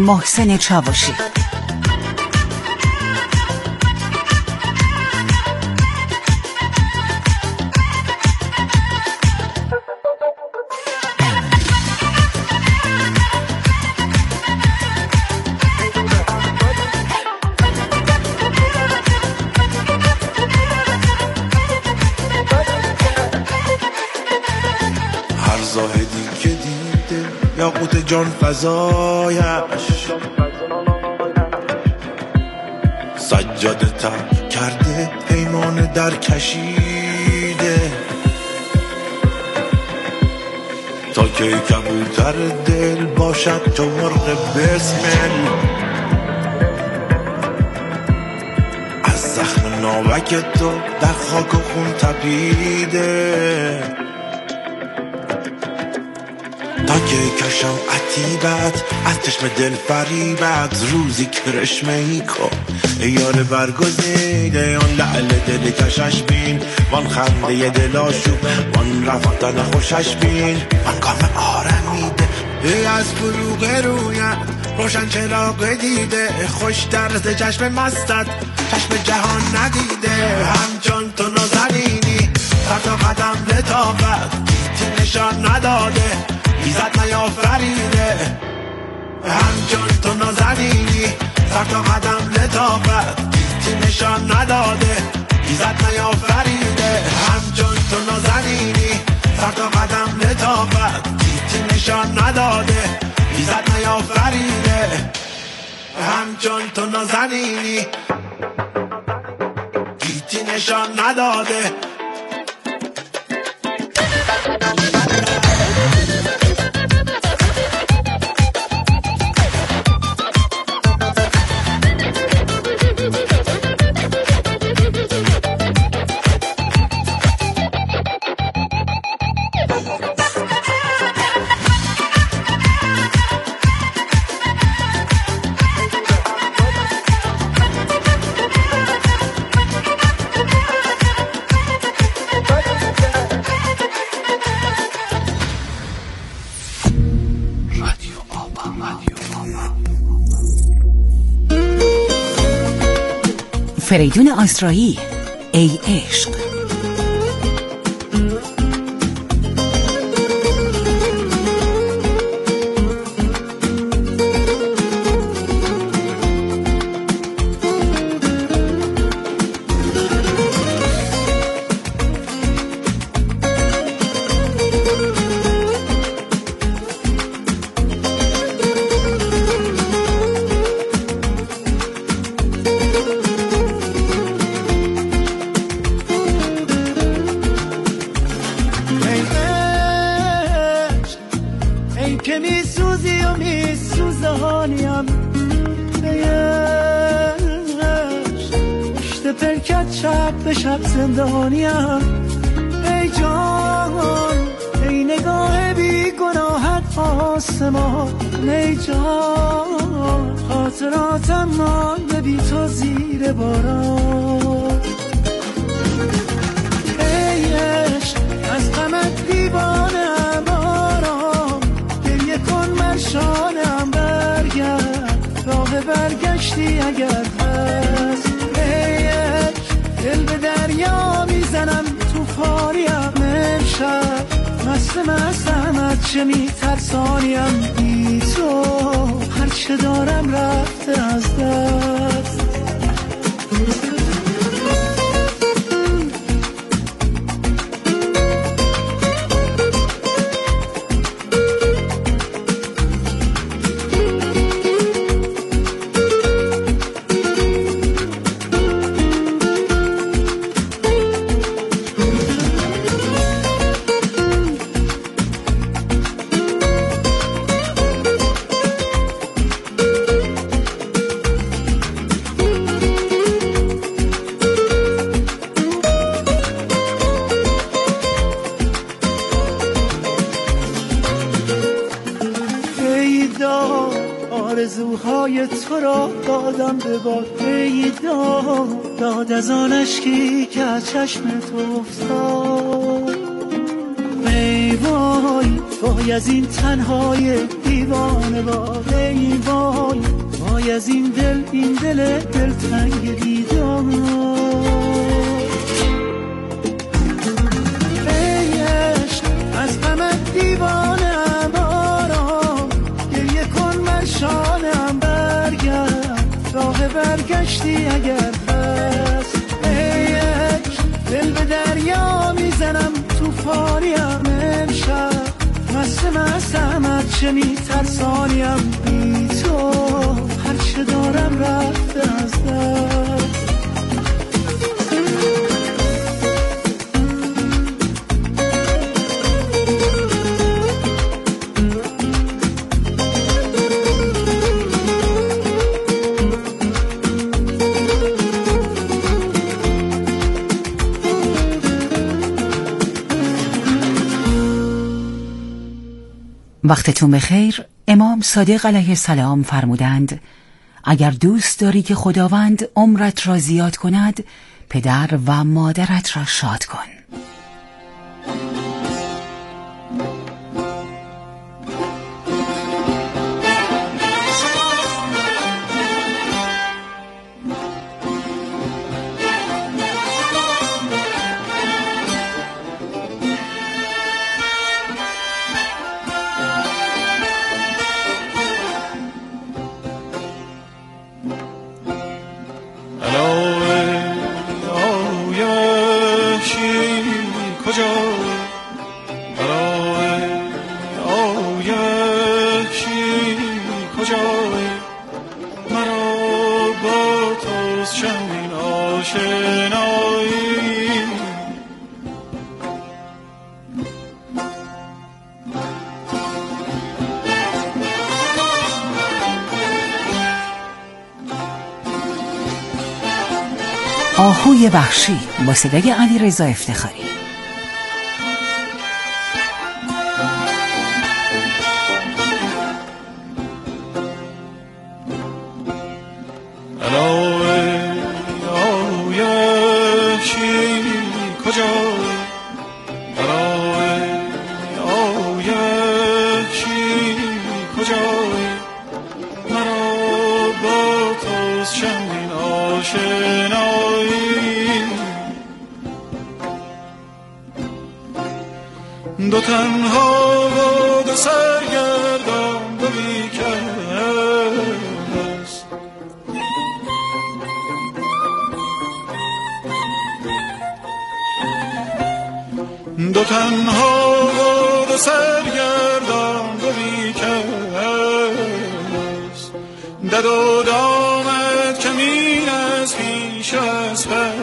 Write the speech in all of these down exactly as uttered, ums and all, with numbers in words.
محسن چاوشی. زاهدی که دیده یاقوت جان فزایش، سجاده تر کرده پیمان در کشیده، تا که کبوتر دل باشد تو مرغ بسمل، از زخم ناوک تو در خاک و خون تپیده، تا که کشم عتیبت از چشم دل فریبت، روزی کرشمه ای کن یار برگزیده، آن لعل دل کشش بین وان خنده دل آشوب وان رفتن خوشش بین وان کام آرمیده، ای از فروغ رویت روشن چراغ دیده، خوش درز چشم مستت چشم جهان ندیده، همچون تو نازنینی سر تا قدم لطافت گیتی نشان نداده، ایزد نیافریده، همچون تو نازنینی سر تا قدم لطافت گیتی نشان نداده، ایزد نیافریده، همچون تو نازنینی سر تا قدم لطافت گیتی نشان نداده، ایزد نیافریده، همچون تو نازنینی گیتی نشان نداده. فریدون آسرایی، ای عشق. آرزوهای تو را دادم به باد، ای داد داد از آن اشکی که از چشم تو افتاد، ای وای وای از این تنهای دیوانه باد، ای وای ای از این دل، این دل دلتنگ دیدار. ای عشق از غمت دیوانم، آرام گریه کن من شانم، برگرد راه برگشتی اگر هست. ای عشق دل به دریا میزنم، توفانیم امشب، مست مستم از چه میترسانیم، بی تو هرچه دارم رفته از دست. وقتتون بخیر. امام صادق علیه السلام فرمودند اگر دوست داری که خداوند عمرت را زیاد کند، پدر و مادرت را شاد کن. آهوی وحشی با صدای علیرضا افتخاری. دو تنها و دو سرگردان دو بیکس، دو تنها و دو سرگردان دو بیکس، دد و دامت کمین از پیش از پس.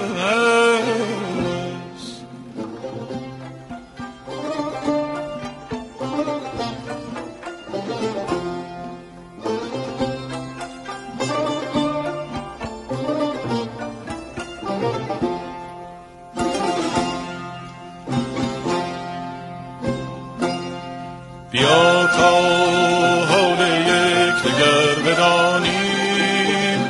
بیا تا حال یک دگر بدانیم،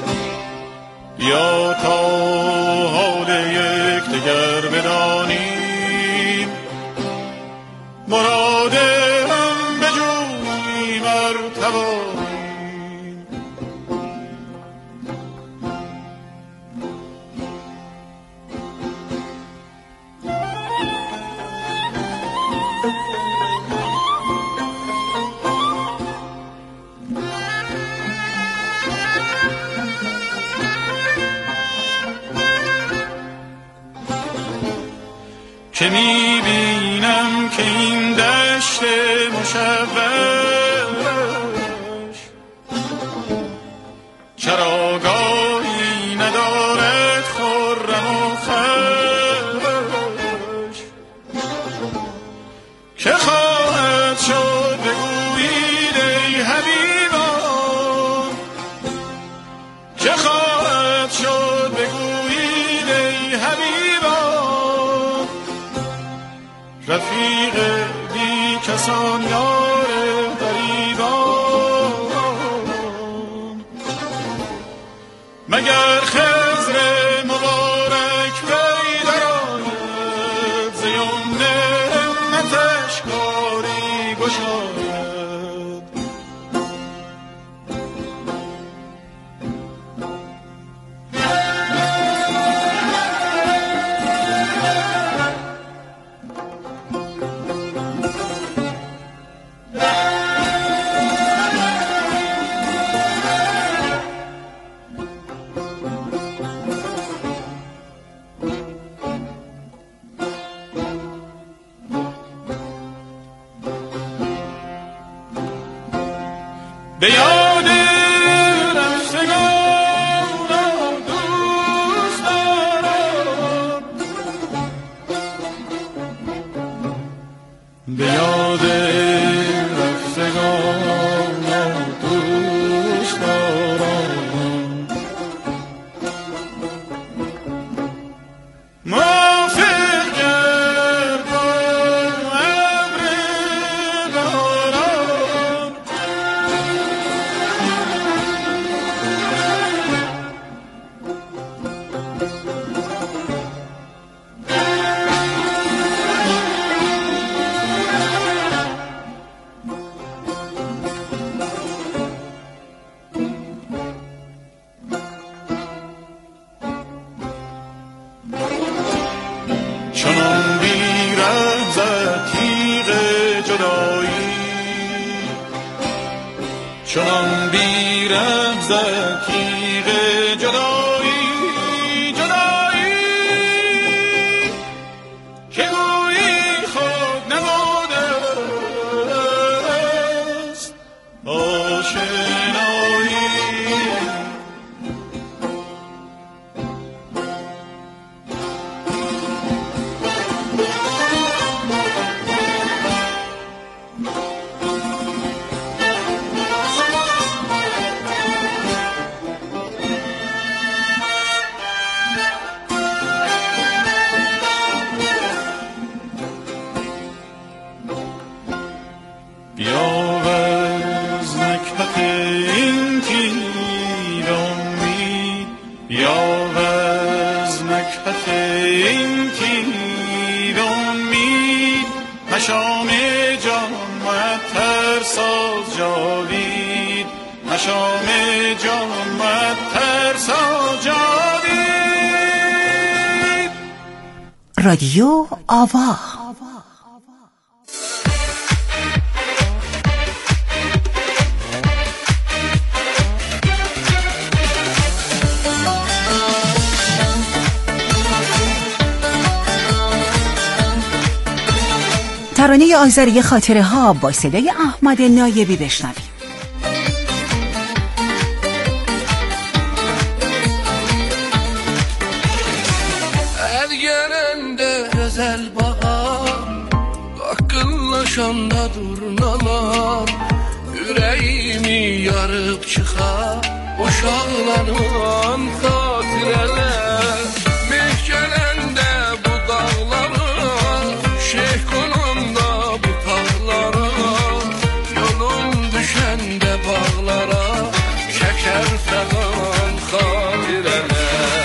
بیا تا حال یک دگر بدانیم، مراد هم بجوییم ار توانیم. که میبینم که این دشت مشوش چراگاهی ندارد خرم و خوش. که خواهد شد بگویید ای حبیبان، که خواهد شد بگویید ای حبیبان، رفیق بی کسان یار غریبان. مگر خضر مبارک وی درآید، ز یمن همتش کاری گشاید. به یاد رفتگان و دوستداران موافق گرد با ابر باران چنان بیره زد تیغ جدایی چنان بیره زد تیغ جدایی جدایی که گویی خود نبوده است آشنایی بیاوز نکهت این تیر امید بیاوز نکهت این تیر امید مشام جان معطر ساز جاوید مشام جان معطر ساز جاوید. رادیو آوا. ترانه آذری خاطره ها با صدای احمد نایبی بشنویم. Her yerinde güzel bahar, akıllaşanda durnalar, yüreğimi yarıp çıkar, boşaklanan hatireler. Mehkelende bu dağlara, şeyh konanda bu tağlara, yolum düşende bağlara, şeker falan hatireler.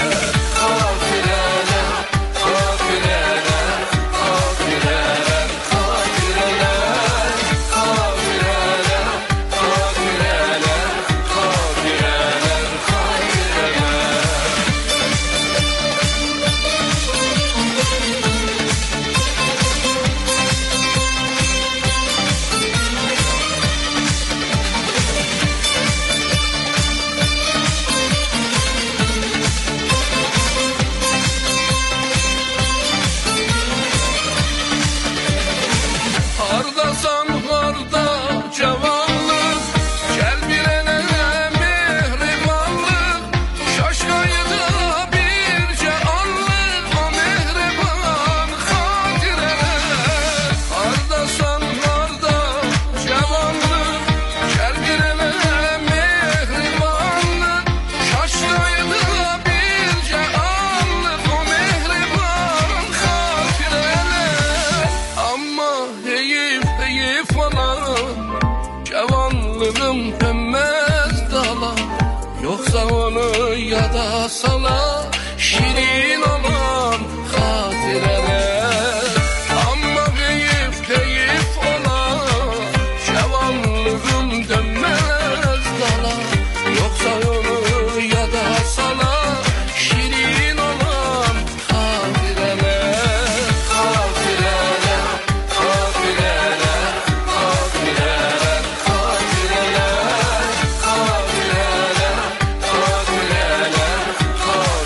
Sala şirin olan hatireler, ama keyif keyif olan şevanlığım dönmez dala. Yoksa onu ya da sala şirin olan hatireler, hatireler, hatireler, hatireler, hatireler, hatireler, hatireler.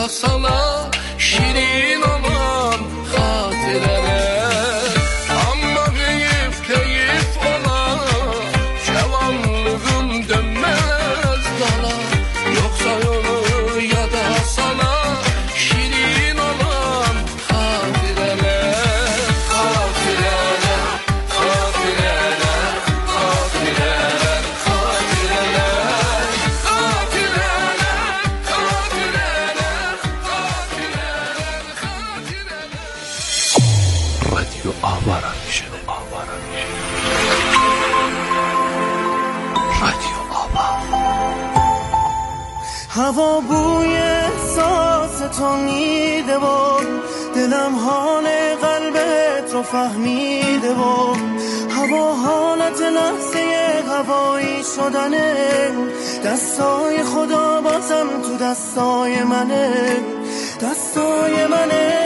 sana şirin olan hatirene. Amma heyif keyif olan cavanlığım dönmez dala. Yoksa yolu ya da sana şirin olan hatirene. Hatirene, hatirene, hatirene, hatirene, hatirene, hatirene, hatirene, hatirene. رادیو آوارا میشه آوارا میشه رادیو آوا. هوا بوی احساس تو میده و دلم حال قلبت رو فهمیده و هوا حالت لحظه هوایی شدنه. دستای خدا بازم تو دستای منه، دستای منه.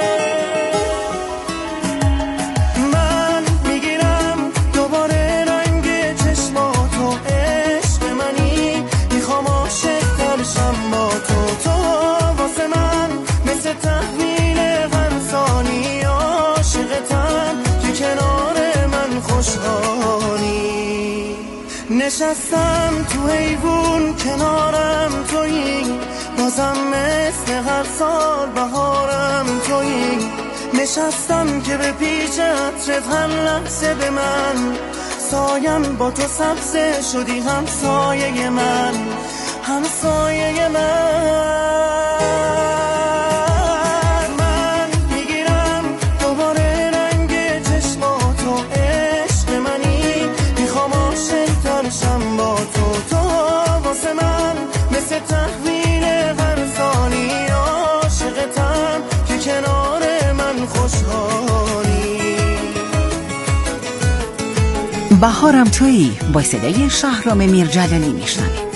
من میگیرم دوباره رنگ چشماتو، عشق منی، میخوام عاشق ترشم با تو. تو واسه من مثل تحویل هر ثانی، عاشقتم که کنار من خوشحالی. نشستم تو حیوون کنارم تویی، بازم مثل هر سال بهارم تویی. نشستم که به پیش عطرت هر لحظه به من سایم، با تو سبزه شدی هم سایه من، هم سایه من. من میگیرم دوباره رنگ چشماتو، عشق منی، میخوام عاشق ترشم با تو. تو واسه من مثل تحویل هر ثانی، عاشقتم که کنار من خوشحالی. بهارم تویی با صدای شهرام میرجلالی میشنویم.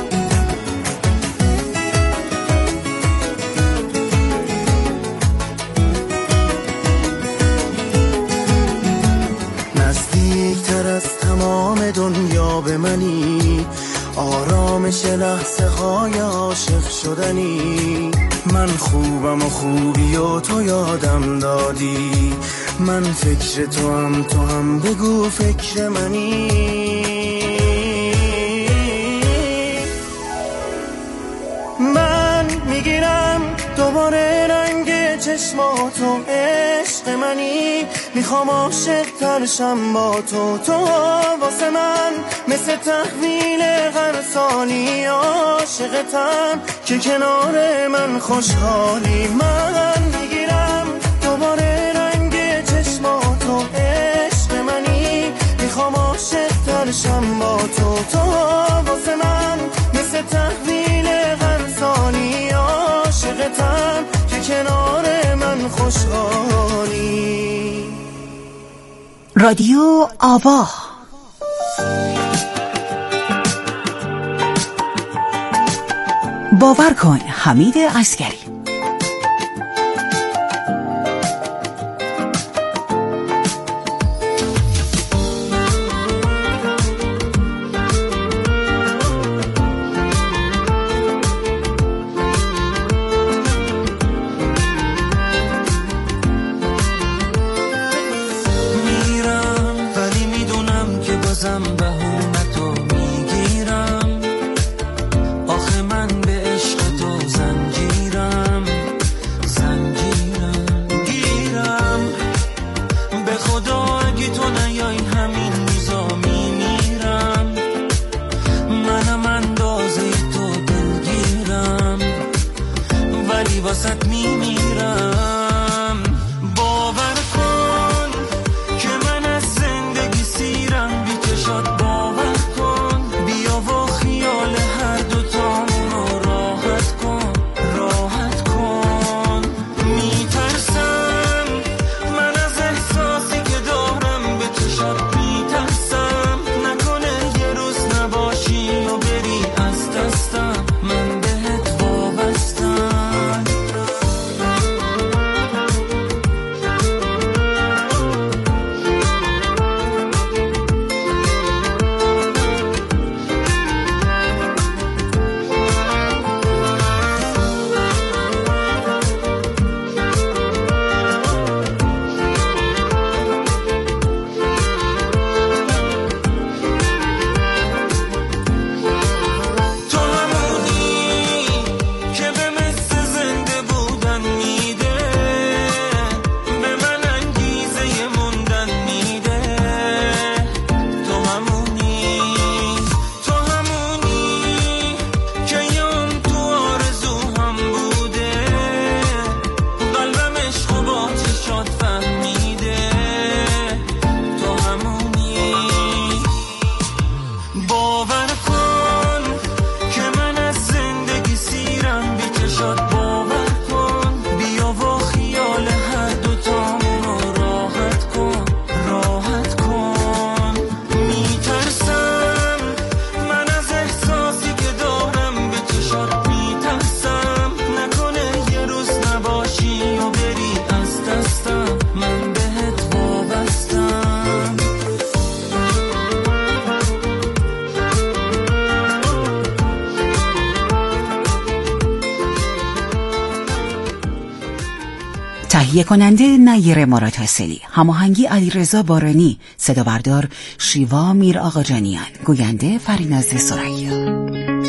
نزدیکتر از تمام دنیا به منی، آرامش لحظه های عاشق شدنی. من خوبم و خوبی و تو یادم دادی، من فکر تو هم تو هم بگو فکر منی. من میگیرم دوباره رنگ چشماتو، عشق منی، میخوام عاشق ترشم با تو. تو واسه من مثل تحویل هر ثانی، عاشقتم که کنار من خوشحالی. من میگیرم دوباره رنگ چشماتو، عشق منی، میخوام عاشق ترشم با تو. تو واسه من مثل تحویل هر ثانی، عاشقتم که کنار من خوشحالی. رادیو آوا. باور کن حمید عسگری. بهونه تو میگیرم، آخه من به عشق تو زنجیرم. باور کن که من از زندگی سیرم بی چشات باور کن بیا و خیال هر دوتامون رو راحت کن راحت کن میترسم من از احساسی که دارم به چشات میترسم نکنه یه روز نباشی و بری از دستم من بهت وابستم تهیه کننده نیر مراتاسلی، هماهنگی علیرضا بارانی، صدا بردار شیوا میر آقاجانیان، گوینده فریناز سریا.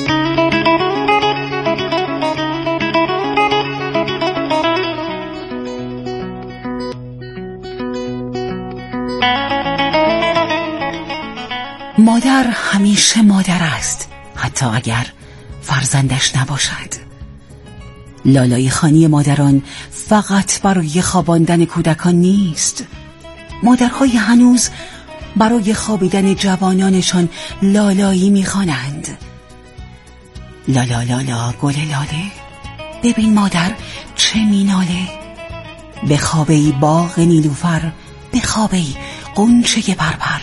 مادر همیشه مادر است، حتی اگر فرزندش نباشد. لالای خانی مادران فقط برای خواباندن کودکان نیست. مادرهای هنوز برای خوابیدن جوانانشان لالایی میخوانند. لالا لالا گل لاله، ببین مادر چه میناله. به خوابی باغ نیلوفر، به خوابی قنچه پرپر.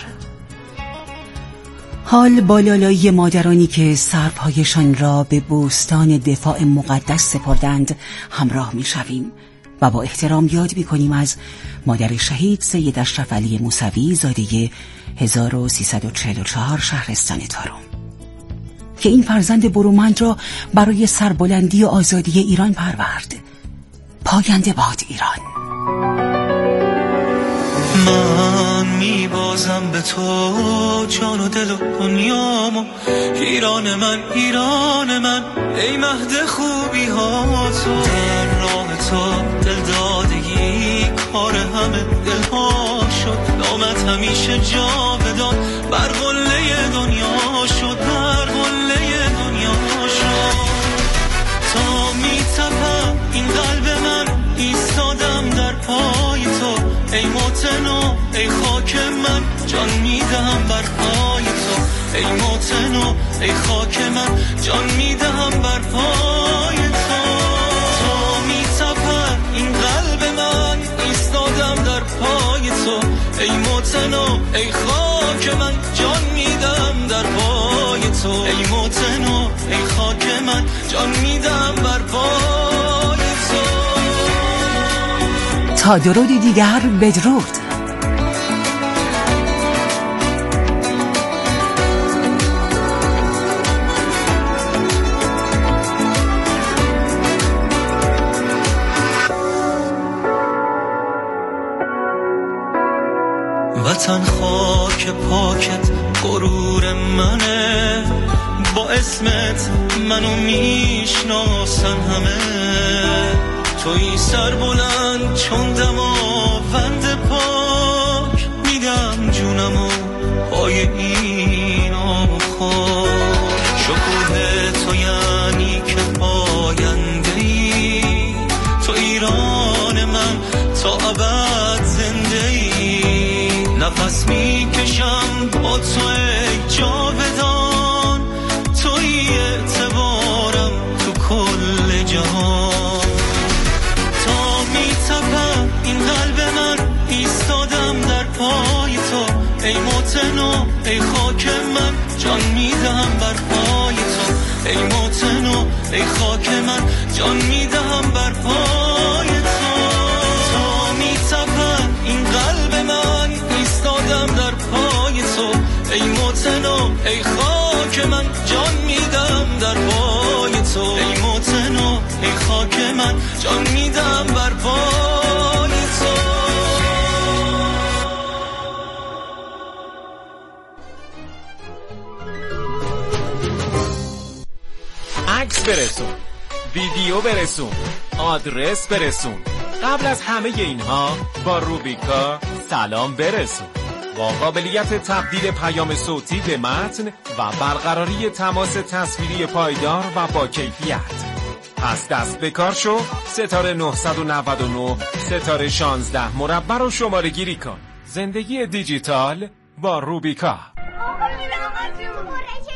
حال با لالایی مادرانی که سرپایشان را به بوستان دفاع مقدس سپردند همراه می شویم و با احترام یاد می کنیم از مادر شهید سید اشرف علی موسوی زاده هزار و سیصد و چهل و چهار شهرستان تارم که این فرزند برومند را برای سربلندی و آزادی ایران پرورد. پاینده باد ایران. من میبازم به تو جان و دل و دنیامو ایران من ایران من ای مهد خوبی ها تو در راه تو دل دادگی کار همه دل ها شد نامت همیشه جاودان بر قله دنیا شد بر قله دنیا شد تا میتپم این قلب من ایستادم در پای تو ای موتن و ای خاک من جان میدهم بر پای تو ای موتن و ای خاک من جان میدهم بر پای تو تا میتپد این قلب من ایستادم در پای تو ای موتن و ای خاک من جان میدهم در پای تو ای موتن و ای خاک من جان میدهم بر پای تو. تا درودی دیگر بدرود. وطن خاک پاکت غرور منه با اسمت منو میشناسن همه توی سر بلند چون دماوند پاک میدم جونمو پای این آخار شکوه تو یعنی که پاینده‌ای تو ایران من تا ابد زنده‌ای نفس میکشم با تو ای جاودان توی اعتبارم تو کل جهان تا میتپم این قلب من ایستادم در پای تو ای موتن و ای خاک من جان میدهم بر پای تو ای موتن و ای خاک من جان میدهم بر پای تو تا میتپم این قلب من ایستادم در پای تو ای موتن و ای خاک من جان میدم در پای تو ای موتن و ای خاک من جان میدم بر پای تو. عکس برسون، ویدیو برسون، آدرس برسون. قبل از همه اینها با روبیکا سلام برسون با قابلیت تبدیل پیام صوتی به متن و برقراری تماس تصویری پایدار و با کیفیت. پس دست به کار شو، ستاره نهصد و نود و نه ستاره شانزده مربع رو شماره گیری کن. زندگی دیجیتال با روبیکا.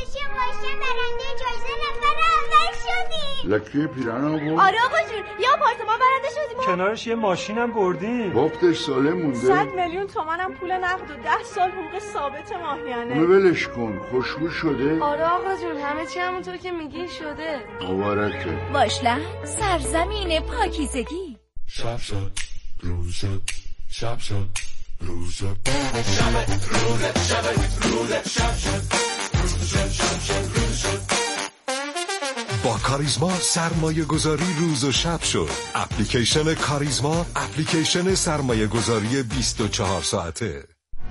لکه پیرن بود؟ آره آقا جون، یه آپارتمان برنده شدیم. کنارش یه ماشینم بردیم. وقتش سالم مونده. صد میلیون تومنم پول نقد و ده سال حقوق ثابت ماهیانه. اونو ولش کن. خوشبو شده؟ آره آقا جون، همه چی همونطور که میگی شده. مبارکه. باشلند سرزمین پاکیزگی. شب شد روز شد شب شد روز شد شب روز شب روز شب شد روز شد شب شد روز شد. با کاریزما سرمایه گذاری روز و شب شد. اپلیکیشن کاریزما، اپلیکیشن سرمایه گذاری بیست و چهار ساعته.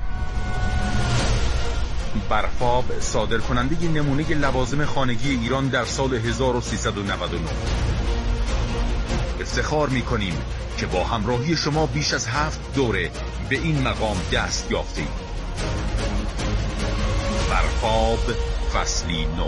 برفاب صادر کننده نمونه لوازم خانگی ایران در سال هزار و سیصد و نود و نه. افتخار می‌کنیم که با همراهی شما بیش از هفت دوره به این مقام دست یافتیم. برفاب فصلی نو.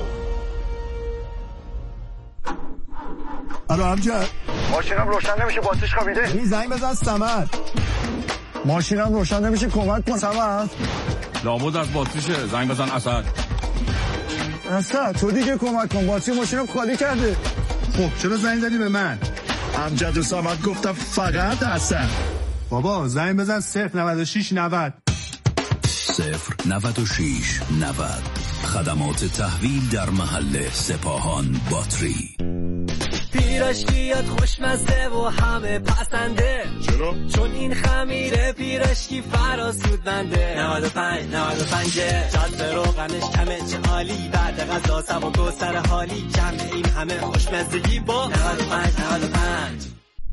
الو امجد، ماشینم روشن نمیشه، باتریش خوابیده. این زنگ بزن سمر. ماشینم روشن نمیشه، کمک کن سمر. لابد از باتریشه، زنگ بزن اسد. اسد تو دیگه کمک کن، باتری ماشینم خالی کرده. خب چرا زنگ زدی به من؟ امجد و سمر گفتم فقط اسد. بابا زنگ بزن صفر نود و شش نود. صفر نود و شش نود. خدمات تحویل در محل سپاهان باتری. پیراشکیات خوشمزه و همه پسنده. چرا؟ چون این خمیره پیراشکی فراسود بنده. نود و پنج نود و پنج جاست روغنش کمه چه عالی. بعد غذا سبک و سر حالی کم این همه خوشمزگی با نود و پنج نود و پنج.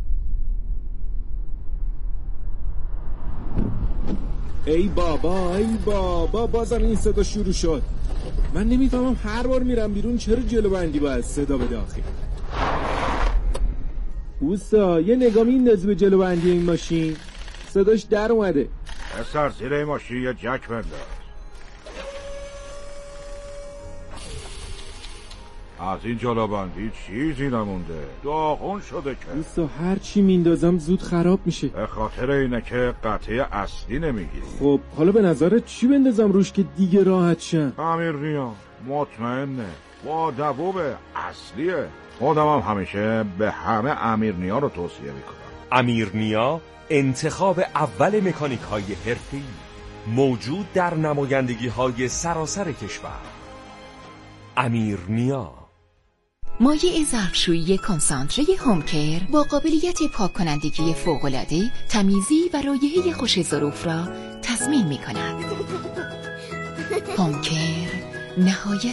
ای بابا ای بابا بازم این صدا شروع شد. من نمیفهمم هر بار میرم بیرون چرا جلو بندی باید صدا بده آخه. اوستا یه نگاه میندازی به جلو بندی این ماشین، صداش در اومده. اصلا زیر این ماشین یه جک بنداز. از این جلو بندی چیزی نمونده، داغون شده که. اوستا هر چی میندازم زود خراب میشه. به خاطر اینه که قطعه اصلی نمیگیری. خب حالا به نظرت چی بندازم روش که دیگه راحت شم؟ امیرنیا مطمئنه، با دووب اصلیه. خودم هم همیشه به همه امیرنیا رو توصیه میکنم. امیرنیا انتخاب اول مکانیک های حرفه‌ای، موجود در نمایندگی های سراسر کشور. امیرنیا. مایع ظرفشویی کنسانتره هومکر با قابلیت پاک کنندگی فوق‌العاده، تمیزی و رایحه خوش ظروف را تضمین می‌کند. هومکر نهایت